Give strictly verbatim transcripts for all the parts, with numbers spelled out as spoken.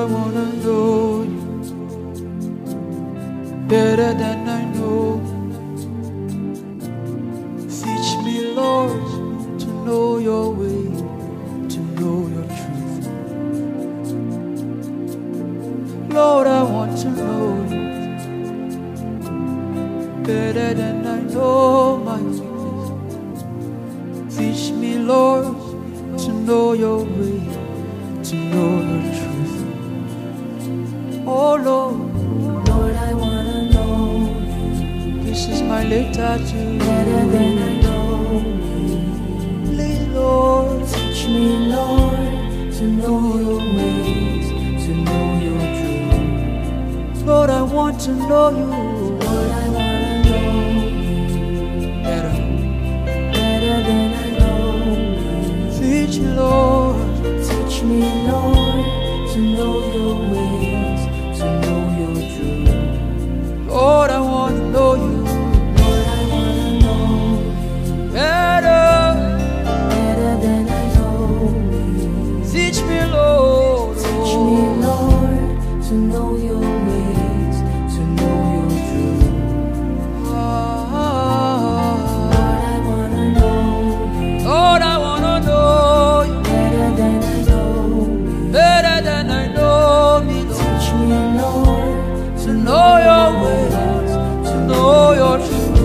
I wanna know you better than I know. Teach me, Lord, to know your way, to know your truth. Lord, I want to know you better than I know my weakness. Teach me, Lord, to know your way, to know your truth. Oh Lord, Lord, I wanna know you. This is my letter to you. Better than I know me. Please, Lord, teach me, Lord, to know your ways, to know your truth. Lord, I want to know you. Lord, I wanna know you. Better, better than I know me. Teach me, Lord. Teach me, Lord, to know your ways, to know your truth. Lord, I want to know you. Lord, I wanna know you. Better, better than I know me. Teach me, Lord. Teach me, Lord, to know your ways, to know your truth. Ah, Lord, I wanna know you. Lord, I wanna know you. Better than I know me. Better than I know me, Lord. Teach me, Lord, To know your ways, to know your truth.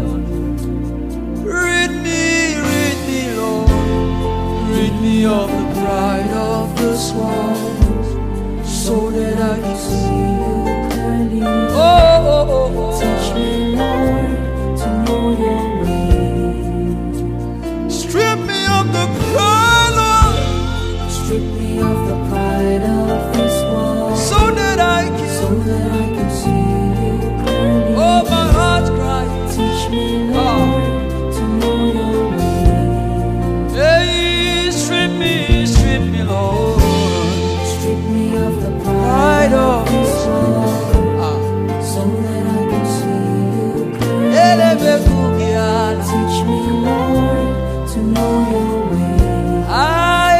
Rid me, rid me, Lord. Rid me of the pride of this world, so that I can see you clearly. Oh, oh, oh, oh. Teach me, Lord, to know your ways. Strip me of the pride, Lord, Strip me of the pride of this world, so that I so can. that I can see you clearly. Oh, my heart cries. Teach me, Lord, to know your ways. Hey, strip me, strip me, Lord. Strip me of the Pride pride of of this world, Ah. so that I can see you clearly. Elebebugiana. Teach me, Lord, to know your ways. I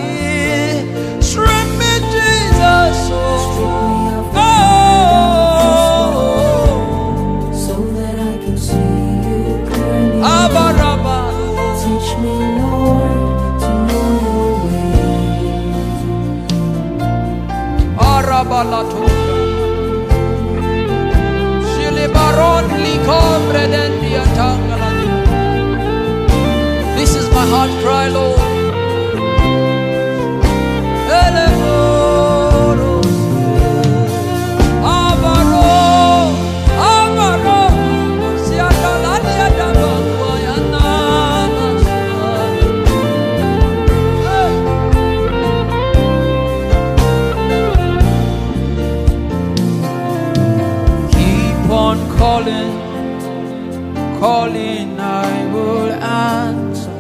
strip me, Jesus. Strip me of the Oh, pride of this world, so that I can see you clearly. Abaraba. Teach me, Lord, to know your ways. Arabalato. Shilibaron likombre dendia tangalani. This is my heart cry, Lord. Elemoros. Abaro, abaro. Siakalani adabakwayana. Hey. Keep on calling, calling, I will answer.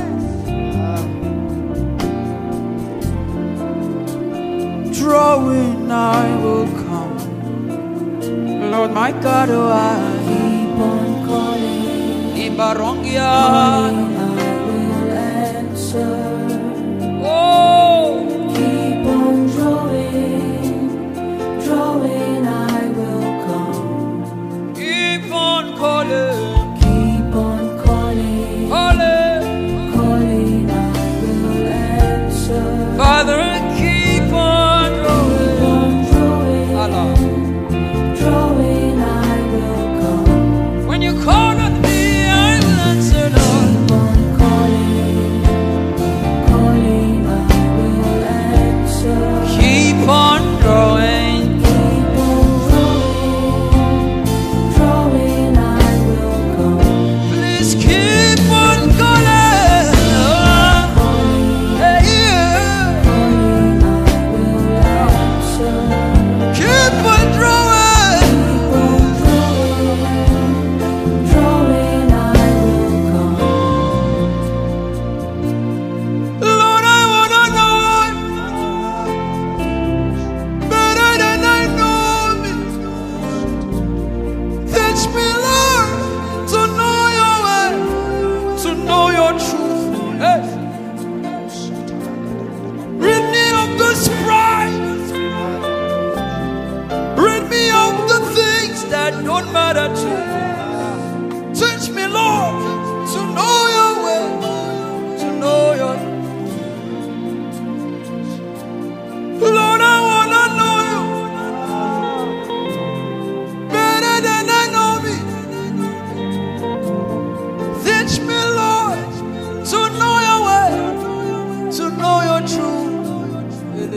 Drawing, I will come. Lord, my God, oh, I Keep on calling, Ibarongia. calling, I will answer. Oh, Keep on drawing, drawing, I will come. keep on calling, Keep on calling, calling. calling, I will answer. Father, keep on Keep drawing. on drawing, Allah. drawing, I will come. When you call on me, I will answer, Lord. Keep on calling, calling, I will answer. Keep on drawing. Keep on drawing, drawing, I will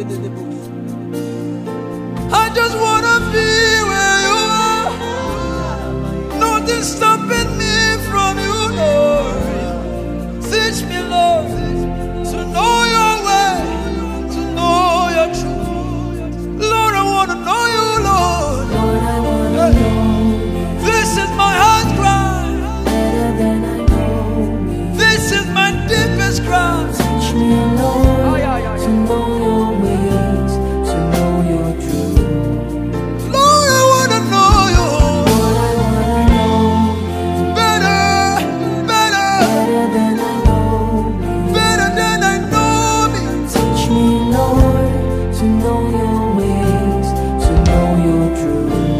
I just want to be where you are. Nothing stopping me from you, Lord. Teach me, Lord, to know your way, to know your truth. Lord, I want to know you, Lord. Lord, I want to know you This is my heart cry. better than I know me. This is my deepest cry. Teach me, Lord, to know your ways, to know your truth. Lord, I want to know you Lord, I want to know you better, better, better than I know me. better than I know me. Teach me, Lord, to know your ways, to know your truth.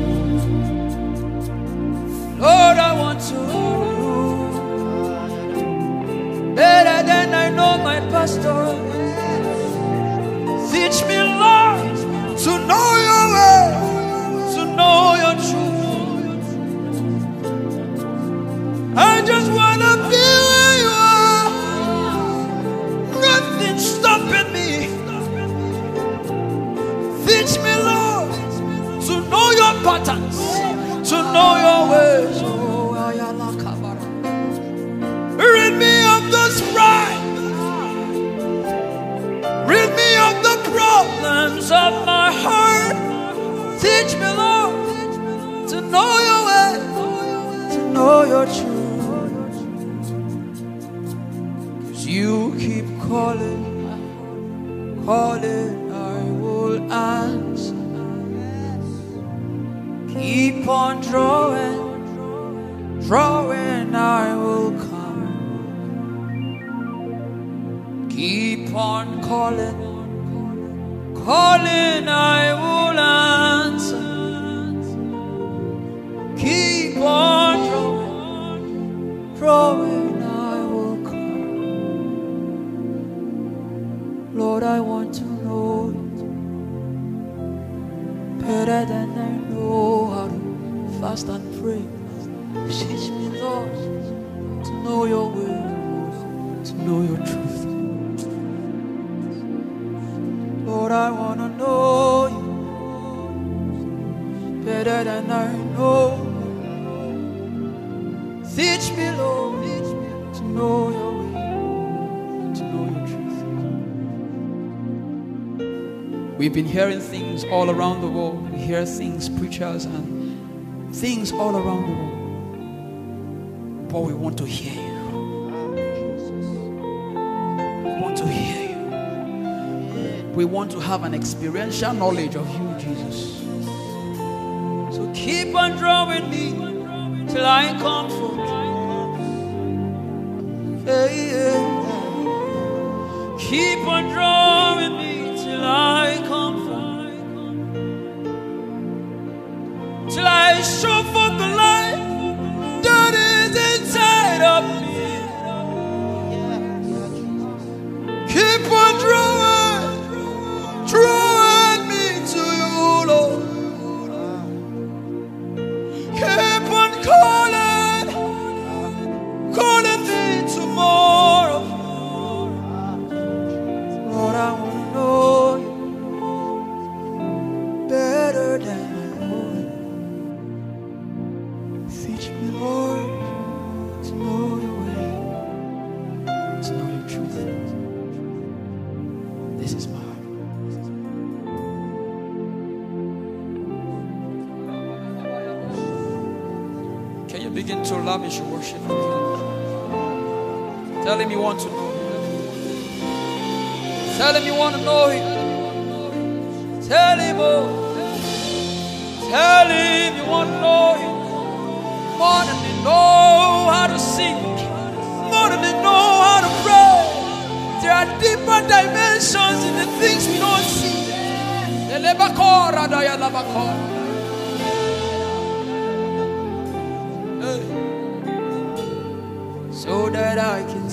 Lord, I want to know you better than I know my pastor. Teach me, Lord, to know your way, to know your truth. I just want to be where you are. Nothing stopping me. Teach me, Lord, to know your patterns, to know your ways. Oh, ayala kabara. Rid me of this pride. Rid me of the problems of my heart. Teach me, Lord, to know your way, to know your truth. 'Cause you keep calling, calling, I will answer. Keep on drawing, drawing, I will come. Keep on calling, calling, I will answer. Keep on drawing, drawing, I will come. Lord, I want to know you better than I know how to fast and pray. Teach me, Lord, to know your will, to know your truth. Lord, I want to know you better than I know. Teach me, Lord, to know your way, to know your truth. We've been hearing things all around the world. We hear things, preachers, and things all around the world. But we want to hear you. We want to hear you. We want to have an experiential knowledge of you, Jesus. So keep on drawing me till I come forth. Hey, yeah. Keep on drawing me till I come forth. Till I show forth the light that is inside of me. Keep on drawing, drawing me to you, Lord. Keep on calling, calling me tomorrow. Lord, I want to know you better than I know you. Teach me, Lord, to know your way, to know your truth. This is my heart. Can you begin to lavish your worship? Tell him you want to know him. Tell him you want to know him. Tell him, oh, tell him you want to know him. More than they know how to sing, more than they know how to pray. There are deeper dimensions in the things we don't see. Hey. So that I can